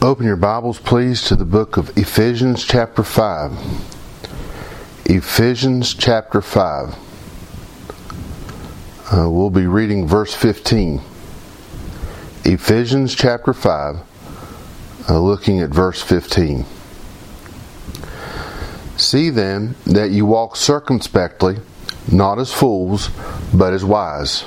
Open your Bibles, please, to the book of Ephesians chapter 5. Ephesians chapter 5. We'll be reading verse 15. Ephesians chapter 5, looking at verse 15. See then that you walk circumspectly, not as fools, but as wise.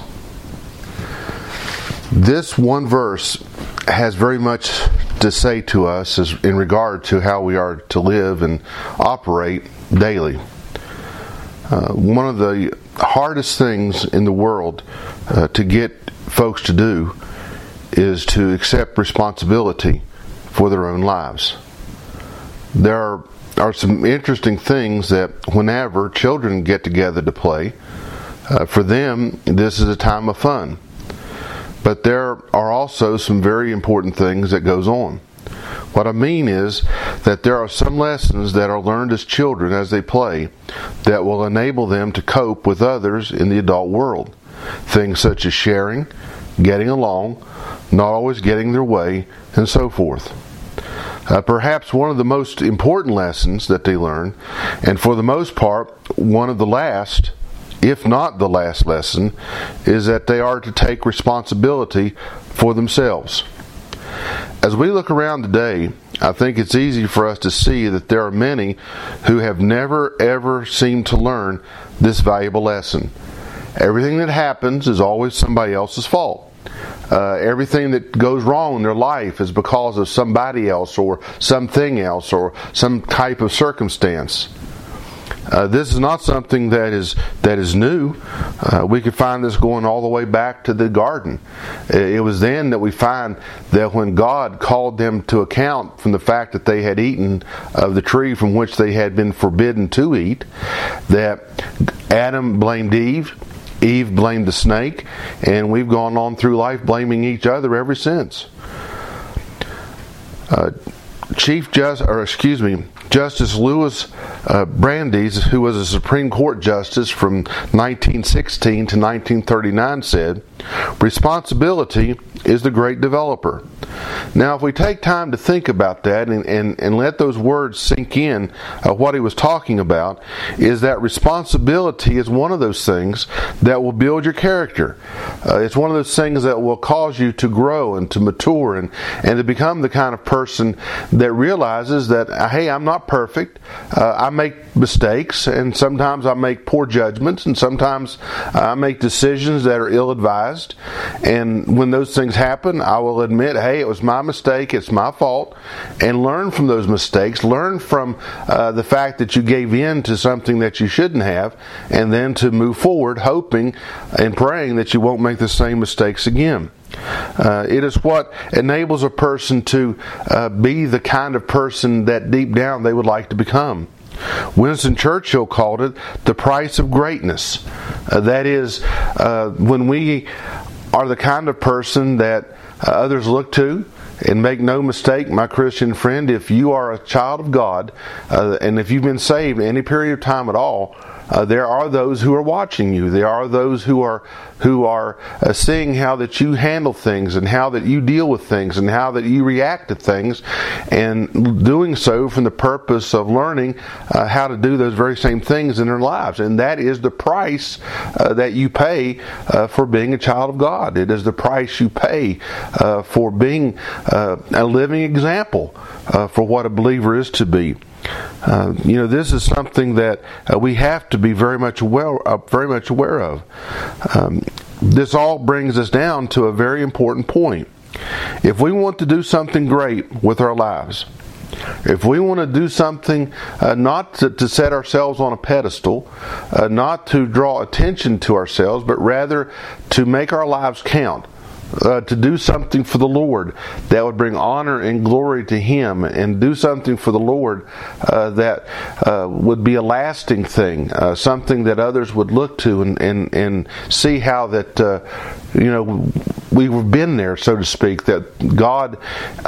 This one verse has very much to say to us as in regard to how we are to live and operate daily. One of the hardest things in the world to get folks to do is to accept responsibility for their own lives. There are some interesting things that whenever children get together to play, for them this is a time of fun. But there are also some very important things that goes on. What I mean is that there are some lessons that are learned as children as they play that will enable them to cope with others in the adult world. Things such as sharing, getting along, not always getting their way, and so forth. Perhaps one of the most important lessons that they learn, and for the most part, one of the last, if not the last lesson, is that they are to take responsibility for themselves. As we look around today, I think it's easy for us to see that there are many who have never ever seemed to learn this valuable lesson. Everything that happens is always somebody else's fault. Everything that goes wrong in their life is because of somebody else or something else or some type of circumstance. This is not something that is new. We could find this going all the way back to the garden. It was then that we find that when God called them to account from the fact that they had eaten of the tree from which they had been forbidden to eat, that Adam blamed Eve, Eve blamed the snake, and we've gone on through life blaming each other ever since. Justice Louis Brandeis, who was a Supreme Court justice from 1916 to 1939, said, "Responsibility is the great developer." Now, if we take time to think about that and let those words sink in, what he was talking about is that responsibility is one of those things that will build your character. It's one of those things that will cause you to grow and to mature and to become the kind of person that realizes that, hey, I'm not perfect. I make mistakes, and sometimes I make poor judgments, and sometimes I make decisions that are ill-advised. And when those things happen, I will admit, hey, it was my mistake, it's my fault, and learn from those mistakes. Learn from the fact that you gave in to something that you shouldn't have, and then to move forward, hoping and praying that you won't make the same mistakes again. It is what enables a person to be the kind of person that deep down they would like to become. Winston Churchill called it the price of greatness. That is, when we are the kind of person that others look to. And make no mistake, my Christian friend, if you are a child of God, and if you've been saved any period of time at all, there are those who are watching you. There are those who are seeing how that you handle things and how that you deal with things and how that you react to things, and doing so from the purpose of learning how to do those very same things in their lives. And that is the price that you pay for being a child of God. It is the price you pay for being a living example for what a believer is to be. This is something that we have to be very much aware of. This all brings us down to a very important point. If we want to do something great with our lives, if we want to do something not to set ourselves on a pedestal, not to draw attention to ourselves, but rather to make our lives count, to do something for the Lord that would bring honor and glory to Him, and do something for the Lord that would be a lasting thing, something that others would look to and see how that we've been there, so to speak, that God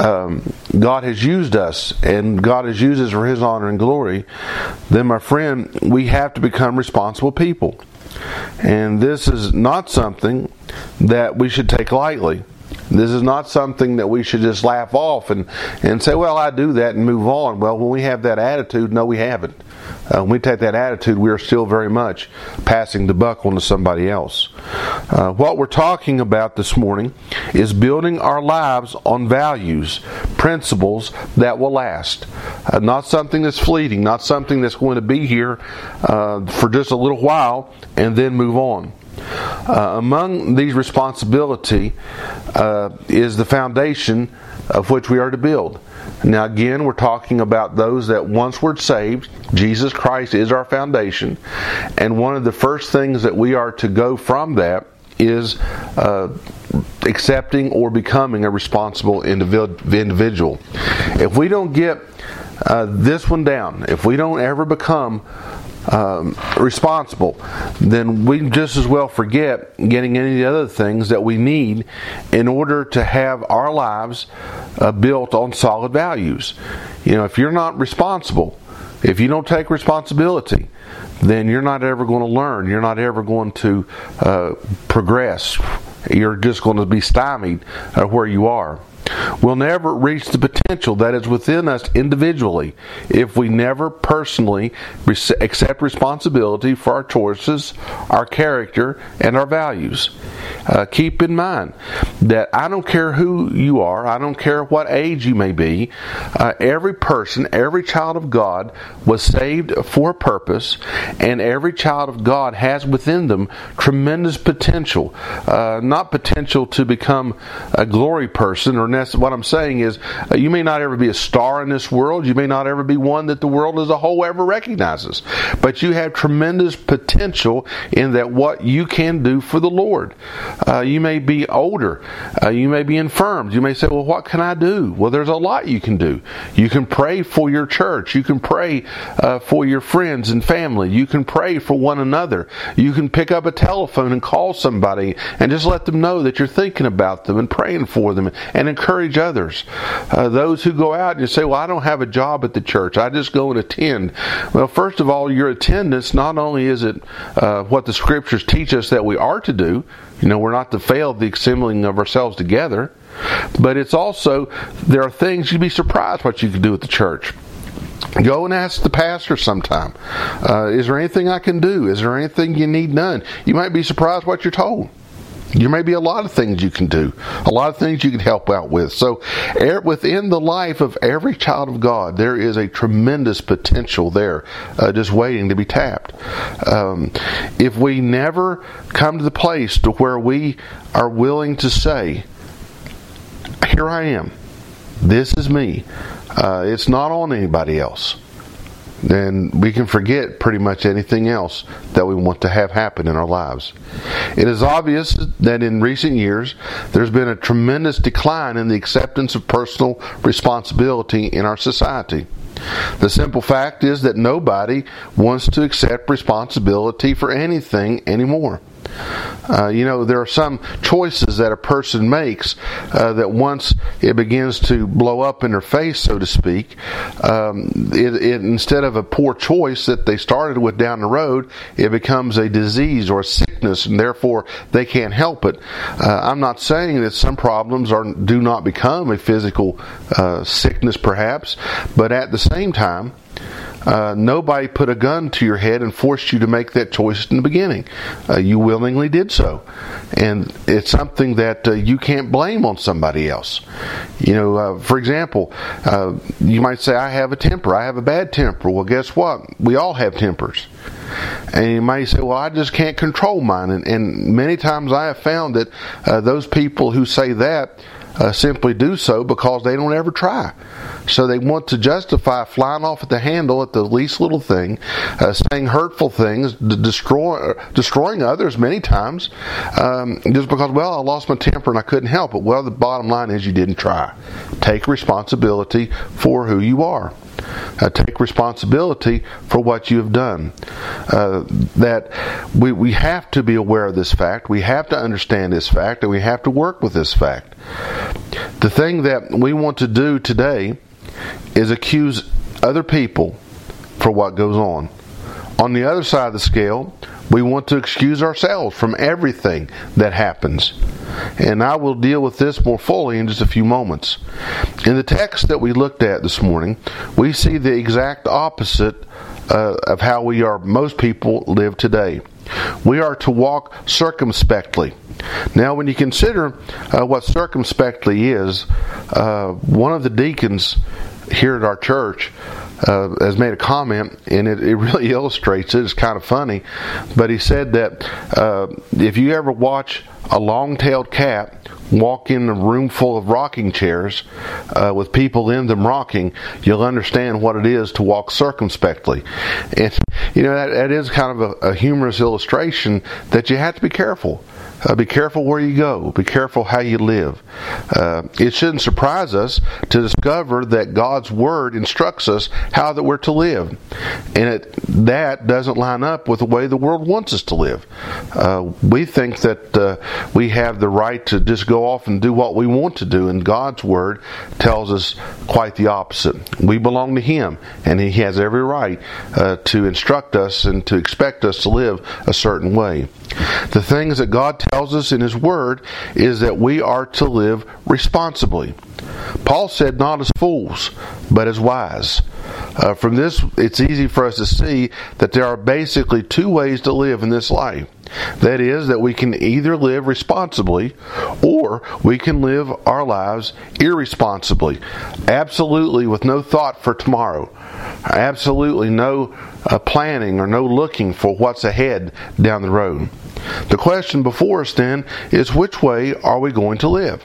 has used us and God has used us for His honor and glory. Then, my friend, we have to become responsible people. And this is not something that we should take lightly. This is not something that we should just laugh off and say, well, I do that and move on. Well, when we have that attitude, no, we haven't. When we take that attitude, we are still very much passing the buck on to somebody else. What we're talking about this morning is building our lives on values, principles that will last. Not something that's fleeting, not something that's going to be here for just a little while and then move on. Among these responsibility is the foundation of which we are to build. Now again, we're talking about those that once were saved. Jesus Christ is our foundation. And one of the first things that we are to go from that is accepting or becoming a responsible individual. If we don't get this one down, if we don't ever become responsible, then we just as well forget getting any of the other things that we need in order to have our lives built on solid values. If you're not responsible, if you don't take responsibility, then you're not ever going to learn. You're not ever going to progress. You're just going to be stymied where you are. We'll never reach the potential that is within us individually if we never personally accept responsibility for our choices, our character, and our values. Keep in mind that I don't care who you are, I don't care what age you may be, every person, every child of God was saved for a purpose, and every child of God has within them tremendous potential. Not potential to become a glory person, or what I'm saying is you may not ever be a star in this world, you may not ever be one that the world as a whole ever recognizes, but you have tremendous potential in that what you can do for the Lord. You may be older, you may be infirmed, you may say, well, what can I do? Well, there's a lot you can do. You can pray for your church, you can pray for your friends and family, you can pray for one another, you can pick up a telephone and call somebody and just let them know that you're thinking about them and praying for them and encourage others. Those who go out and you say, well, I don't have a job at the church, I just go and attend. Well, first of all, your attendance, not only is it what the scriptures teach us that we are to do, we're not to fail the assembling of ourselves together, but it's also, there are things you'd be surprised what you can do at the church. Go and ask the pastor sometime, is there anything I can do? Is there anything you need done? You might be surprised what you're told. There may be a lot of things you can do, a lot of things you can help out with. So within the life of every child of God, there is a tremendous potential there just waiting to be tapped. If we never come to the place to where we are willing to say, here I am, this is me, it's not on anybody else, then we can forget pretty much anything else that we want to have happen in our lives. It is obvious that in recent years there's been a tremendous decline in the acceptance of personal responsibility in our society. The simple fact is that nobody wants to accept responsibility for anything anymore. There are some choices that a person makes that once it begins to blow up in their face, so to speak, instead of a poor choice that they started with down the road, it becomes a disease or a sickness, and therefore they can't help it. I'm not saying that some problems do not become a physical sickness, perhaps, but at the same time, nobody put a gun to your head and forced you to make that choice in the beginning. You willingly did so. And it's something that you can't blame on somebody else. For example, you might say, I have a temper. I have a bad temper. Well, guess what? We all have tempers. And you might say, well, I just can't control mine. And many times I have found that those people who say that simply do so because they don't ever try. So they want to justify flying off at the handle at the least little thing, saying hurtful things, destroying others many times, just because, well, I lost my temper and I couldn't help it. Well, the bottom line is you didn't try. Take responsibility for who you are. Take responsibility for what you have done. That we have to be aware of this fact. We have to understand this fact, and we have to work with this fact. The thing that we want to do today is accuse other people for what goes on. On the other side of the scale, We want to excuse ourselves from everything that happens. And I will deal with this more fully in just a few moments. In the text that we looked at this morning, we see the exact opposite of how most people live today. We are to walk circumspectly. Now, when you consider what circumspectly is, one of the deacons here at our church has made a comment, and it really illustrates it. It's kind of funny, but he said that if you ever watch a long-tailed cat walk in a room full of rocking chairs with people in them rocking, you'll understand what it is to walk circumspectly. And that is kind of a humorous illustration that you have to be careful. Be careful where you go. Be careful how you live. It shouldn't surprise us to discover that God's Word instructs us how that we're to live. And that doesn't line up with the way the world wants us to live. We think that we have the right to just go off and do what we want to do, and God's Word tells us quite the opposite. We belong to Him, and He has every right to instruct us and to expect us to live a certain way. The things that God tells us in His Word is that we are to live responsibly. Paul said, not as fools, but as wise. From this, it's easy for us to see that there are basically two ways to live in this life. That is, that we can either live responsibly or we can live our lives irresponsibly. Absolutely with no thought for tomorrow. Absolutely no planning or no looking for what's ahead down the road. The question before us then is, which way are we going to live?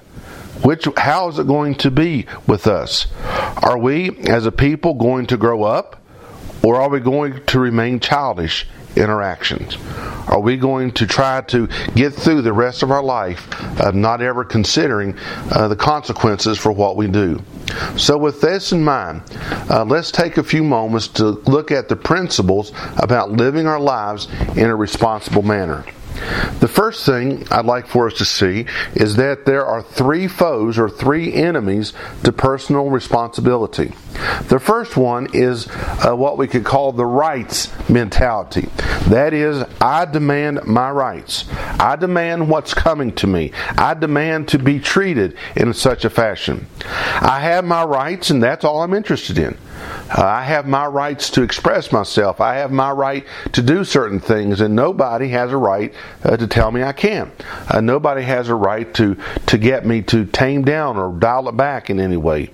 How is it going to be with us? Are we, as a people, going to grow up, or are we going to remain childish in our actions? Are we going to try to get through the rest of our life not ever considering the consequences for what we do? So with this in mind, let's take a few moments to look at the principles about living our lives in a responsible manner. The first thing I'd like for us to see is that there are three foes or three enemies to personal responsibility. The first one is what we could call the rights mentality. That is, I demand my rights. I demand what's coming to me. I demand to be treated in such a fashion. I have my rights, and that's all I'm interested in. I have my rights to express myself. I have my right to do certain things, and nobody has a right to tell me I can't. Nobody has a right to get me to tame down or dial it back in any way.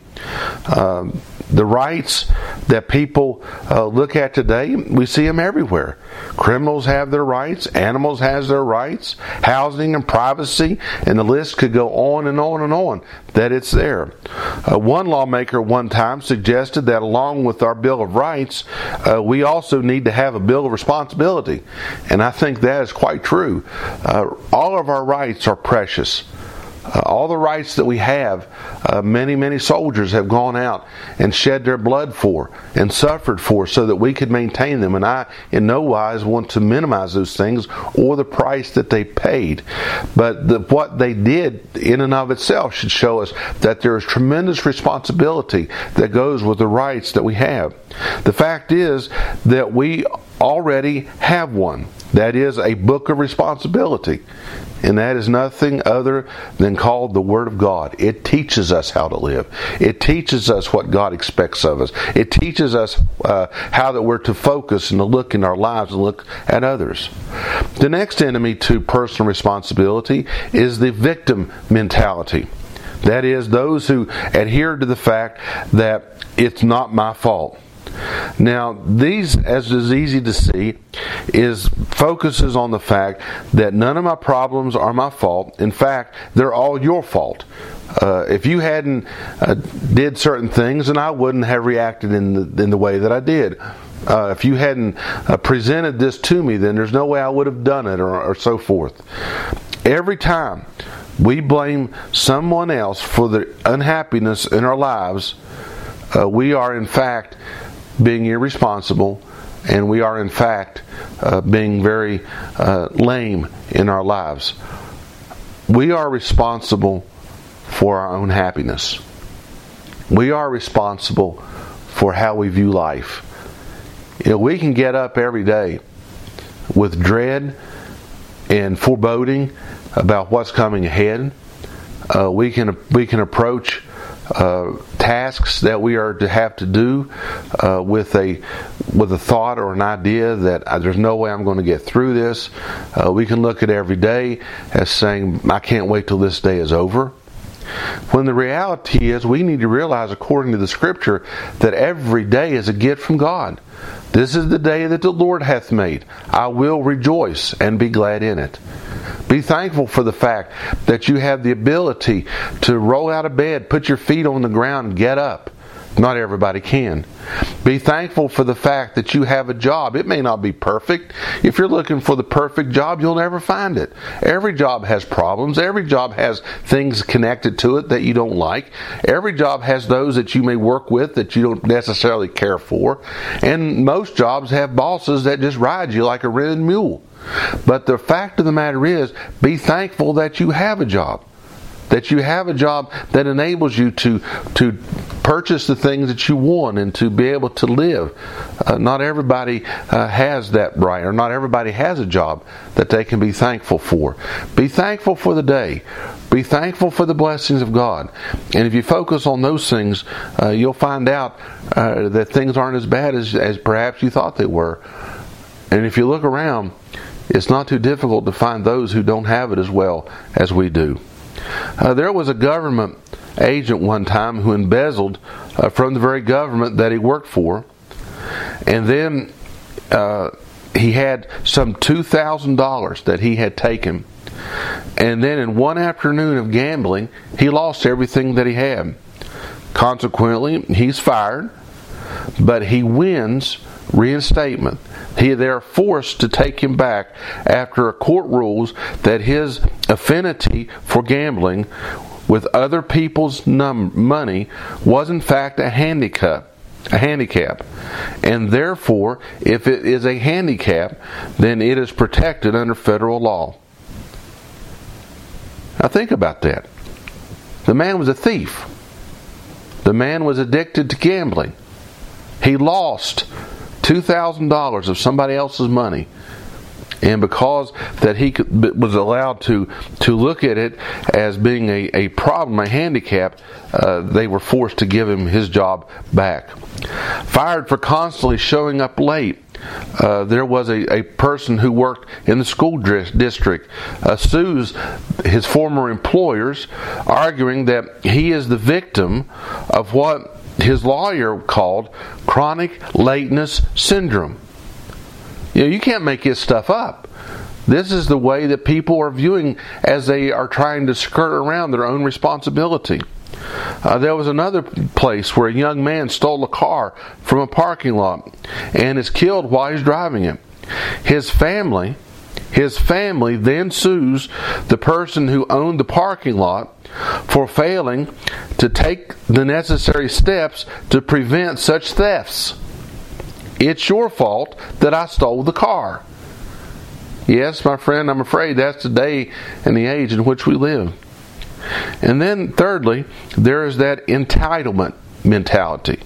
The rights that people look at today, we see them everywhere. Criminals have their rights, animals have their rights, housing and privacy, and the list could go on and on and on, that it's there. One lawmaker one time suggested that along with our Bill of Rights, we also need to have a Bill of Responsibility. And I think that is quite true. All of our rights are precious. All the rights that we have, many soldiers have gone out and shed their blood for and suffered for so that we could maintain them. And I in no wise want to minimize those things or the price that they paid. But what they did in and of itself should show us that there is tremendous responsibility that goes with the rights that we have. The fact is that we already have one. That is a book of responsibility. And that is nothing other than called the Word of God. It teaches us how to live. It teaches us what God expects of us. It teaches us how that we're to focus and to look in our lives and look at others. The next enemy to personal responsibility is the victim mentality. That is, those who adhere to the fact that it's not my fault. Now, these, as is easy to see, focuses on the fact that none of my problems are my fault. In fact, they're all your fault. If you hadn't did certain things, then I wouldn't have reacted in the way that I did. If you hadn't presented this to me, then there's no way I would have done it, or so forth. Every time we blame someone else for the unhappiness in our lives, we are in fact being irresponsible, and we are in fact being very lame in our lives. We are responsible for our own happiness. We are responsible for how we view life. We can get up every day with dread and foreboding about what's coming ahead. We can approach tasks that we are to have to do with a thought or an idea that there's no way I'm going to get through this. We can look at every day as saying, I can't wait till this day is over. When the reality is, we need to realize, according to the Scripture, that every day is a gift from God. This is the day that the Lord hath made. I will rejoice and be glad in it. Be thankful for the fact that you have the ability to roll out of bed, put your feet on the ground, and get up. Not everybody can. Be thankful for the fact that you have a job. It may not be perfect. If you're looking for the perfect job, you'll never find it. Every job has problems. Every job has things connected to it that you don't like. Every job has those that you may work with that you don't necessarily care for. And most jobs have bosses that just ride you like a rented mule. But the fact of the matter is, be thankful that you have a job. That you have a job that enables you to purchase the things that you want and to be able to live. Not everybody has that right, or not everybody has a job that they can be thankful for. Be thankful for the day. Be thankful for the blessings of God. And if you focus on those things, you'll find out that things aren't as bad as perhaps you thought they were. And if you look around, it's not too difficult to find those who don't have it as well as we do. There was a government agent one time who embezzled from the very government that he worked for. And then he had some $2,000 that he had taken. And then in one afternoon of gambling, he lost everything that he had. Consequently, he's fired, but he wins reinstatement. They're forced to take him back after a court rules that his affinity for gambling with other people's money was in fact a handicap. And therefore, if it is a handicap, then it is protected under federal law. Now think about that. The man was a thief. The man was addicted to gambling. He lost $2,000 of somebody else's money, and because that he was allowed to look at it as being a problem, a handicap, they were forced to give him his job back. Fired for constantly showing up late. There was a person who worked in the school district sues his former employers, arguing that he is the victim of what his lawyer called chronic lateness syndrome. You can't make this stuff up. This is the way that people are viewing as they are trying to skirt around their own responsibility. There was another place where a young man stole a car from a parking lot and is killed while he's driving it. His family then sues the person who owned the parking lot for failing to take the necessary steps to prevent such thefts. It's your fault that I stole the car. Yes, my friend, I'm afraid that's the day and the age in which we live. And then thirdly, there is that entitlement mentality.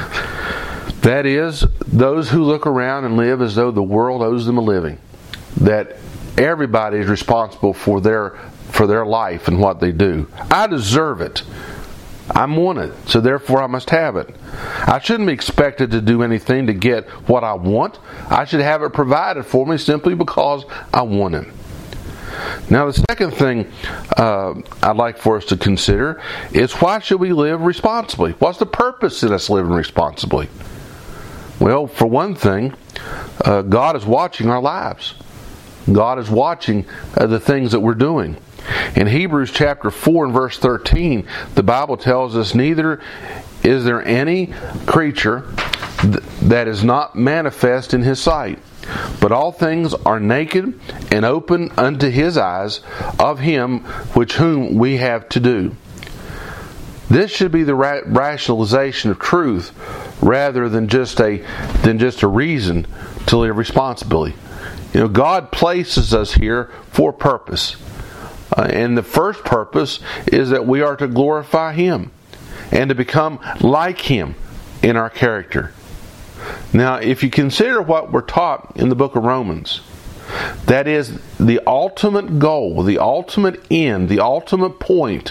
That is, those who look around and live as though the world owes them a living. That everybody is responsible for their life and what they do. I deserve it. I'm wanted, so therefore I must have it. I shouldn't be expected to do anything to get what I want. I should have it provided for me simply because I want it. Now, the second thing I'd like for us to consider is, why should we live responsibly? What's the purpose in us living responsibly? Well, for one thing, God is watching our lives. God is watching the things that we're doing. In Hebrews chapter 4 and verse 13, the Bible tells us, neither is there any creature that is not manifest in His sight, but all things are naked and open unto His eyes of Him whom we have to do. This should be the rationalization of truth rather than just a reason to live responsibly. God places us here for a purpose. And the first purpose is that we are to glorify Him and to become like Him in our character. Now, if you consider what we're taught in the book of Romans, That is the ultimate goal, the ultimate end, the ultimate point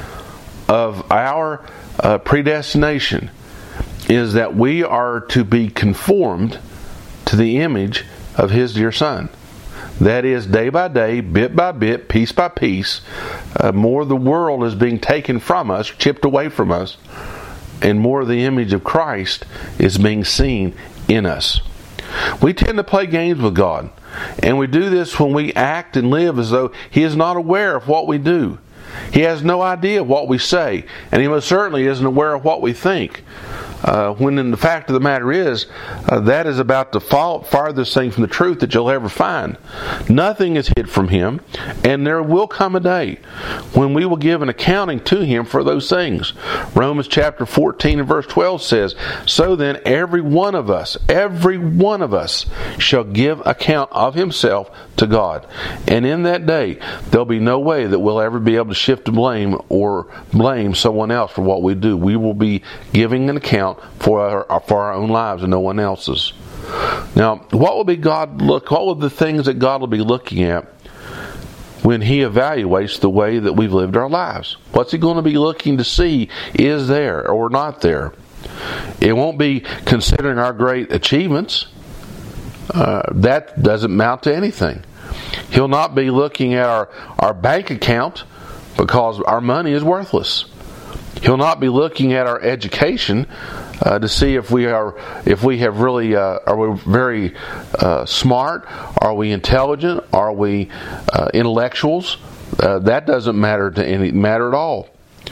of our predestination is that we are to be conformed to the image of His dear Son. That is, day by day, bit by bit, piece by piece, more of the world is being taken from us, chipped away from us, and more of the image of Christ is being seen in us. We tend to play games with God, and we do this when we act and live as though He is not aware of what we do. He has no idea of what we say, and He most certainly isn't aware of what we think. When in the fact of the matter is, that is about the farthest thing from the truth that you'll ever find. Nothing is hid from Him, and there will come a day when we will give an accounting to Him for those things. Romans chapter 14 and verse 12 says, "So then every one of us shall give account of himself to God. And in that day, there'll be no way that we'll ever be able to shift the blame or blame someone else for what we do. We will be giving an account for our own lives and no one else's." Now, what will the things that God will be looking at when He evaluates the way that we've lived our lives? What's He going to be looking to see is there or not there? It won't be considering our great achievements. That doesn't amount to anything. He'll not be looking at our bank account because our money is worthless. He'll not be looking at our education to see if we have really are we very smart, are we intelligent, are we intellectuals. That doesn't matter at all.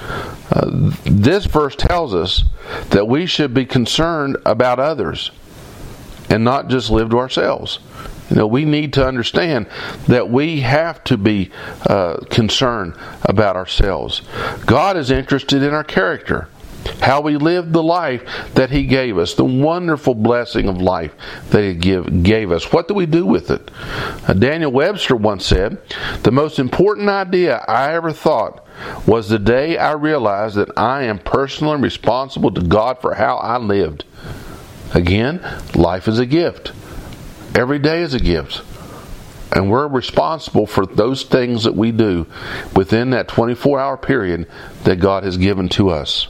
This verse tells us that we should be concerned about others and not just live to ourselves. We need to understand that we have to be concerned about ourselves. God is interested in our character, how we live the life that He gave us, the wonderful blessing of life that He gave us. What do we do with it? Daniel Webster once said, "The most important idea I ever thought was the day I realized that I am personally responsible to God for how I lived." Again, life is a gift. Every day is a gift. And we're responsible for those things that we do within that 24-hour period that God has given to us.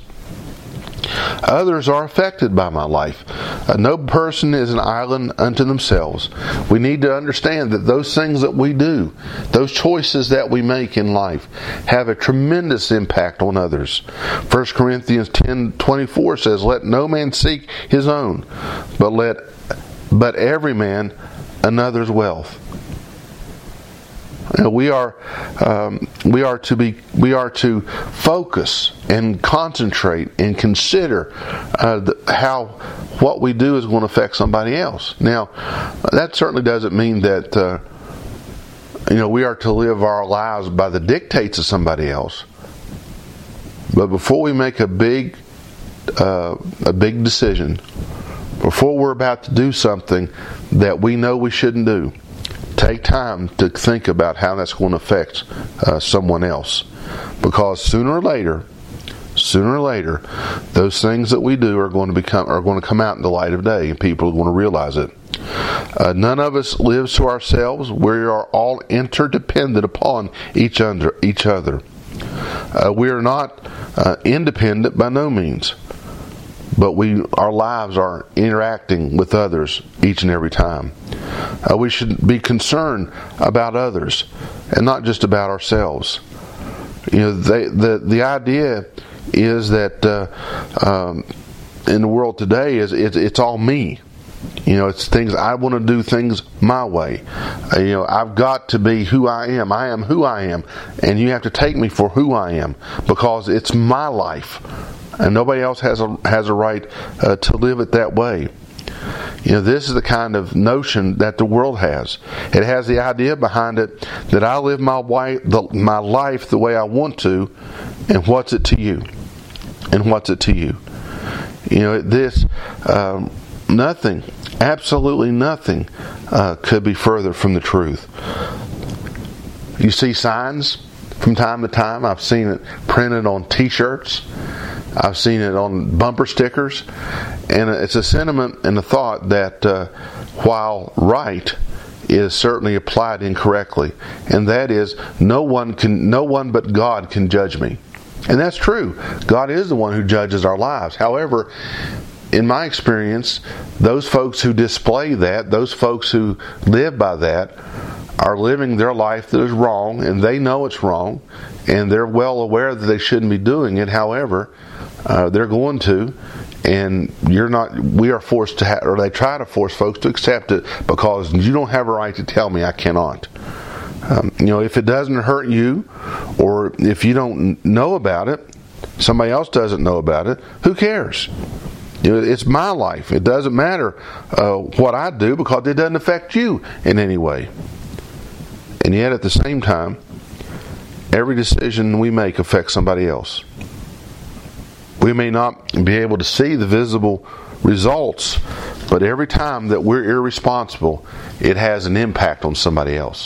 Others are affected by my life. No person is an island unto themselves. We need to understand that those things that we do, those choices that we make in life, have a tremendous impact on others. 1 Corinthians 10:24 says, "Let no man seek his own, but every man another's wealth." We are to focus and concentrate and consider how what we do is going to affect somebody else. Now, that certainly doesn't mean that we are to live our lives by the dictates of somebody else. But before we make a big decision, before we're about to do something that we know we shouldn't do, take time to think about how that's going to affect someone else. Because sooner or later, those things that we do are going to come out in the light of day, and people are going to realize it. None of us lives to ourselves. We are all interdependent upon each other. We are not independent by no means. But our lives are interacting with others each and every time. We should be concerned about others and not just about ourselves. The idea is that in the world today it's all me. It's things I want to do things my way. I've got to be who I am. I am who I am, and you have to take me for who I am because it's my life. And nobody else has a right to live it that way. This is the kind of notion that the world has. It has the idea behind it that I live my life the way I want to, and what's it to you? And what's it to you? Nothing, absolutely nothing, could be further from the truth. You see signs from time to time. I've seen it printed on T-shirts. I've seen it on bumper stickers, and it's a sentiment and a thought that while right, is certainly applied incorrectly, and that is no one but God can judge me. And that's true. God is the one who judges our lives. However, in my experience, those folks who display that, those folks who live by that, are living their life that is wrong, and they know it's wrong, and they're well aware that they shouldn't be doing it. However, they're going to, and you're not. We are forced to, or they try to force folks to accept it because you don't have a right to tell me I cannot. If it doesn't hurt you, or if you don't know about it, somebody else doesn't know about it, who cares? It's my life. It doesn't matter what I do because it doesn't affect you in any way. And yet at the same time, every decision we make affects somebody else. We may not be able to see the visible results, but every time that we're irresponsible, it has an impact on somebody else.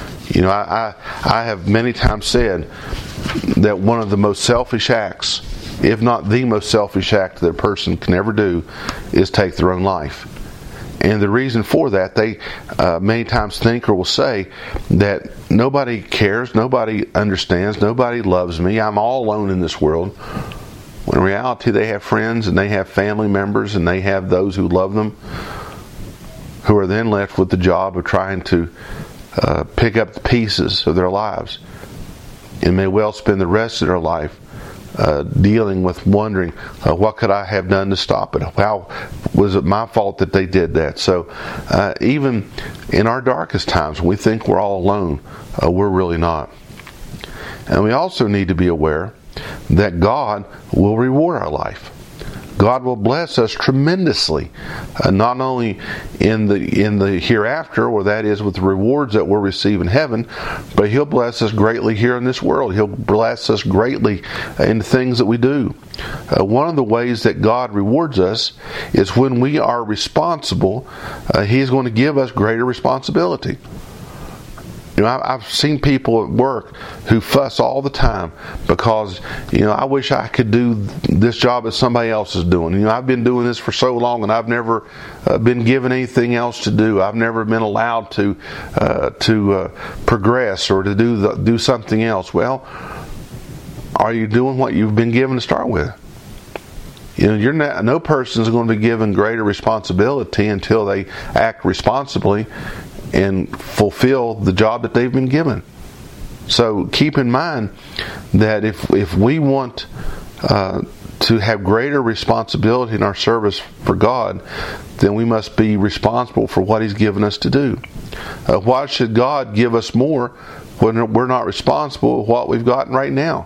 I have many times said that one of the most selfish acts, if not the most selfish act that a person can ever do, is take their own life. And the reason for that, they many times think or will say that nobody cares, nobody understands, nobody loves me, I'm all alone in this world. When in reality they have friends and they have family members and they have those who love them, who are then left with the job of trying to pick up the pieces of their lives, and may well spend the rest of their life dealing with wondering, what could I have done to stop it? How was it my fault that they did that? So even in our darkest times, when we think we're all alone, we're really not. And we also need to be aware that God will reward our life. God will bless us tremendously, not only in the hereafter, or that is with the rewards that we'll receive in heaven, but He'll bless us greatly here in this world. He'll bless us greatly in the things that we do. One of the ways that God rewards us is when we are responsible. He's going to give us greater responsibility. I've seen people at work who fuss all the time because, I wish I could do this job that somebody else is doing. I've been doing this for so long and I've never been given anything else to do. I've never been allowed to progress or to do something else. Well, are you doing what you've been given to start with? No person is going to be given greater responsibility until they act responsibly and fulfill the job that they've been given. So keep in mind that if we want to have greater responsibility in our service for God, then we must be responsible for what He's given us to do. Why should God give us more when we're not responsible for what we've gotten right now?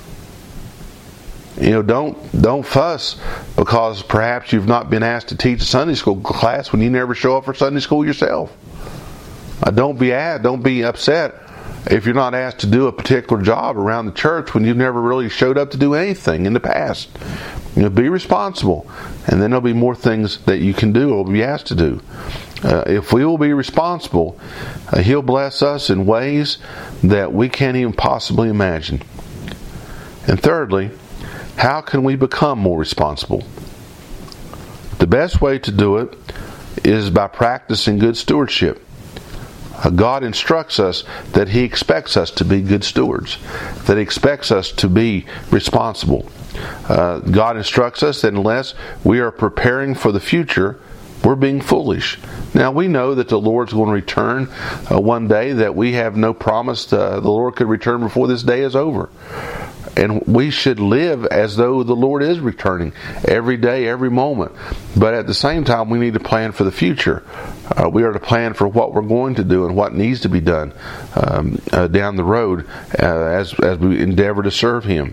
Don't fuss because perhaps you've not been asked to teach a Sunday school class when you never show up for Sunday school yourself. Don't be upset if you're not asked to do a particular job around the church when you've never really showed up to do anything in the past. Be responsible, and then there'll be more things that you can do or be asked to do. If we will be responsible, He'll bless us in ways that we can't even possibly imagine. And thirdly, how can we become more responsible? The best way to do it is by practicing good stewardship. God instructs us that He expects us to be good stewards, that He expects us to be responsible. God instructs us that unless we are preparing for the future, we're being foolish. Now we know that the Lord's going to return one day, that we have no promise the Lord could return before this day is over. And we should live as though the Lord is returning every day, every moment. But at the same time, we need to plan for the future. We are to plan for what we're going to do and what needs to be done down the road as we endeavor to serve Him.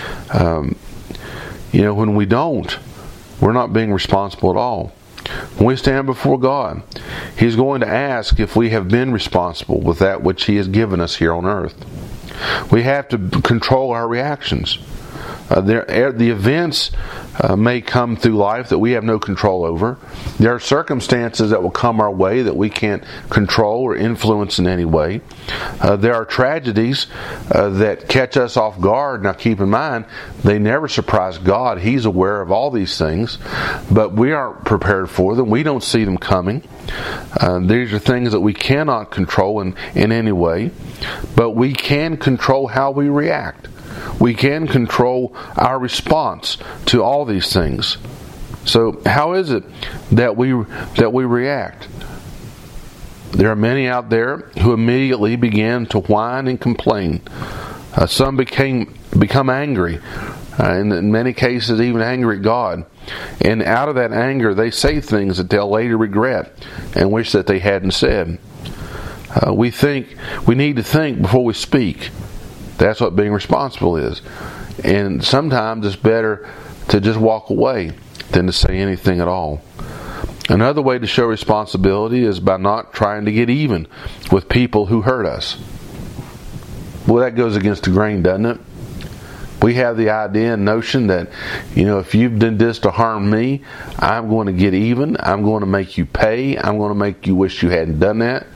When we don't, we're not being responsible at all. When we stand before God, He's going to ask if we have been responsible with that which He has given us here on earth. We have to control our reactions. The events may come through life that we have no control over. There are circumstances that will come our way that we can't control or influence in any way. There are tragedies that catch us off guard. Now keep in mind, they never surprise God. He's aware of all these things, but we aren't prepared for them. We don't see them coming. These are things that we cannot control in any way, but we can control how we react. We can control our response to all these things. So how is it that we react? There are many out there who immediately began to whine and complain. Some become angry, in many cases even angry at God. And out of that anger they say things that they'll later regret and wish that they hadn't said. We need to think before we speak. That's what being responsible is. And sometimes it's better to just walk away than to say anything at all. Another way to show responsibility is by not trying to get even with people who hurt us. Well, that goes against the grain, doesn't it? We have the idea and notion that, if you've done this to harm me, I'm going to get even. I'm going to make you pay. I'm going to make you wish you hadn't done that.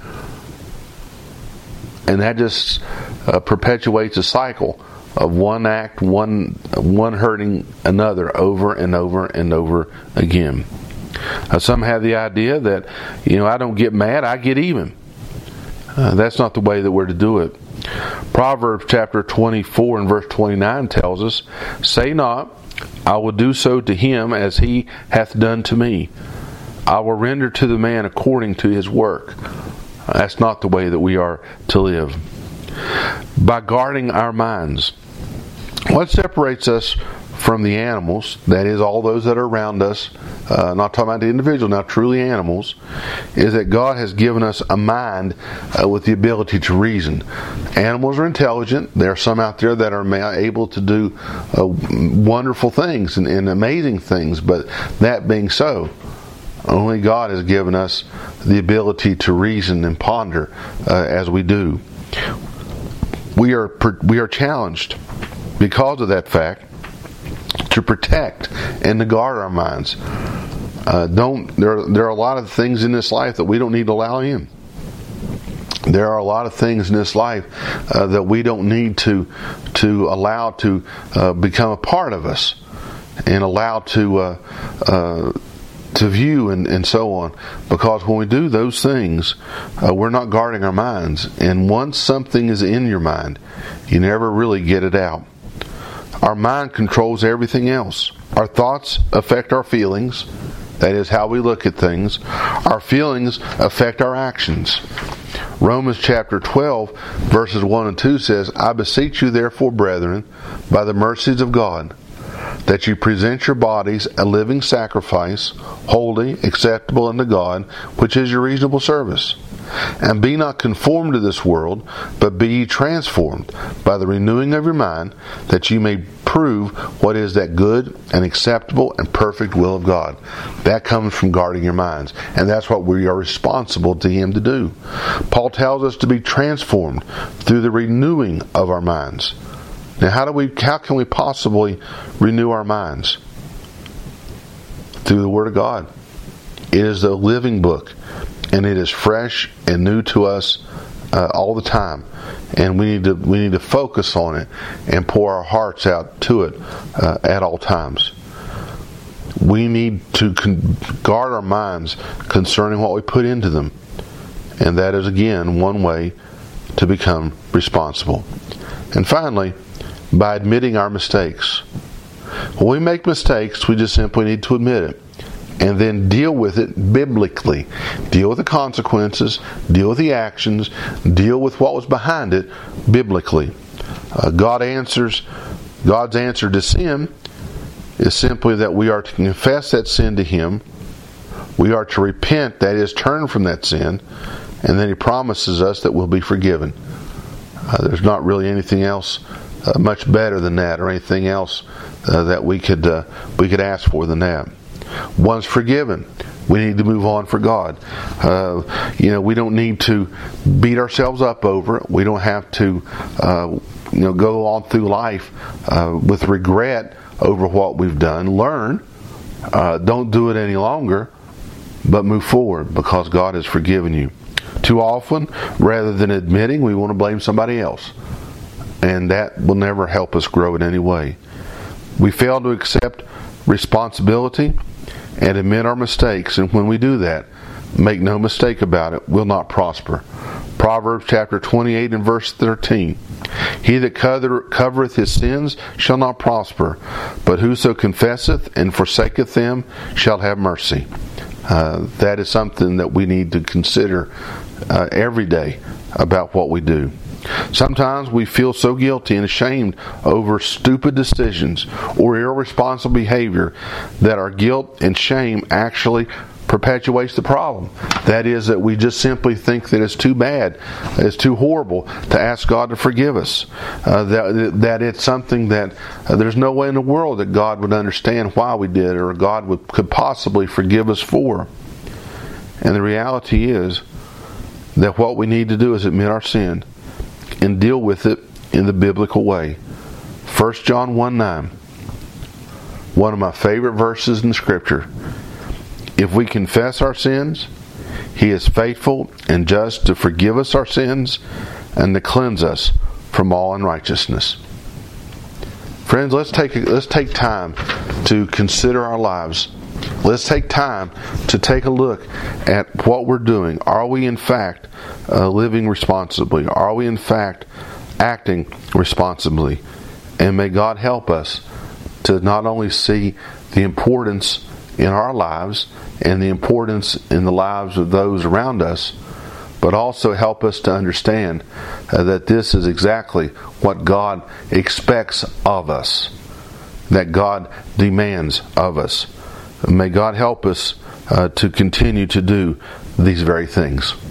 And that just perpetuates a cycle of one act, one hurting another over and over and over again. Some have the idea that, I don't get mad, I get even. That's not the way that we're to do it. Proverbs chapter 24 and verse 29 tells us, "Say not, I will do so to him as he hath done to me. I will render to the man according to his work." That's not the way that we are to live. By guarding our minds. What separates us from the animals, that is, all those that are around us, not talking about the individual, now truly animals, is that God has given us a mind with the ability to reason. Animals are intelligent. There are some out there that are able to do wonderful things and amazing things, but that being so, only God has given us the ability to reason and ponder as we do. We are challenged because of that fact to protect and to guard our minds. There are a lot of things in this life that we don't need to allow in. There are a lot of things in this life that we don't need to allow to become a part of us and allow to view and so on, because when we do those things, we're not guarding our minds. And once something is in your mind, you never really get it out. Our mind controls everything else. Our thoughts affect our feelings. That is how we look at things. Our feelings affect our actions. Romans chapter 12 verses 1 and 2 says, "I beseech you therefore, brethren, by the mercies of God, that you present your bodies a living sacrifice, holy, acceptable unto God, which is your reasonable service. And be not conformed to this world, but be ye transformed by the renewing of your mind, that you may prove what is that good and acceptable and perfect will of God." That comes from guarding your minds. And that's what we are responsible to Him to do. Paul tells us to be transformed through the renewing of our minds. Now, how can we possibly renew our minds? Through the Word of God. It is a living book, and it is fresh and new to us all the time. And we need to focus on it and pour our hearts out to it at all times. We need to guard our minds concerning what we put into them, and that is again one way to become responsible. And finally, by admitting our mistakes. When we make mistakes, we just simply need to admit it and then deal with it biblically. Deal with the consequences, deal with the actions, deal with what was behind it biblically. God's answer to sin is simply that we are to confess that sin to Him. We are to repent, that is, turn from that sin, and then He promises us that we'll be forgiven. There's not really anything else much better than that, or anything else that we could ask for than that. Once forgiven, we need to move on for God. We don't need to beat ourselves up over it. We don't have to go on through life with regret over what we've done. Learn. Don't do it any longer, but move forward because God has forgiven you. Too often, rather than admitting, we want to blame somebody else. And that will never help us grow in any way. We fail to accept responsibility and admit our mistakes. And when we do that, make no mistake about it, we'll not prosper. Proverbs chapter 28 and verse 13. He that covereth his sins shall not prosper, but whoso confesseth and forsaketh them shall have mercy. That is something that we need to consider every day about what we do. Sometimes we feel so guilty and ashamed over stupid decisions or irresponsible behavior that our guilt and shame actually perpetuates the problem. That is, that we just simply think that it's too bad, it's too horrible to ask God to forgive us. That it's something that there's no way in the world that God would understand why we did, or God could possibly forgive us for. And the reality is that what we need to do is admit our sin and deal with it in the biblical way. 1 John 1:9, one of my favorite verses in Scripture. If we confess our sins, He is faithful and just to forgive us our sins and to cleanse us from all unrighteousness. Friends, let's take time to consider our lives. Let's take time to take a look at what we're doing. Are we in fact living responsibly? Are we in fact acting responsibly? And may God help us to not only see the importance in our lives and the importance in the lives of those around us, but also help us to understand that this is exactly what God expects of us, that God demands of us. May God help us to continue to do these very things.